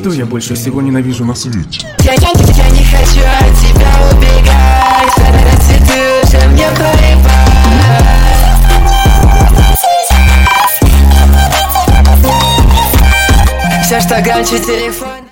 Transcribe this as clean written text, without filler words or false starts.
Что я больше всего ненавижу на свете? Я не хочу от тебя убегать. Становится ты уже мне плевать. Все, что громче телефон.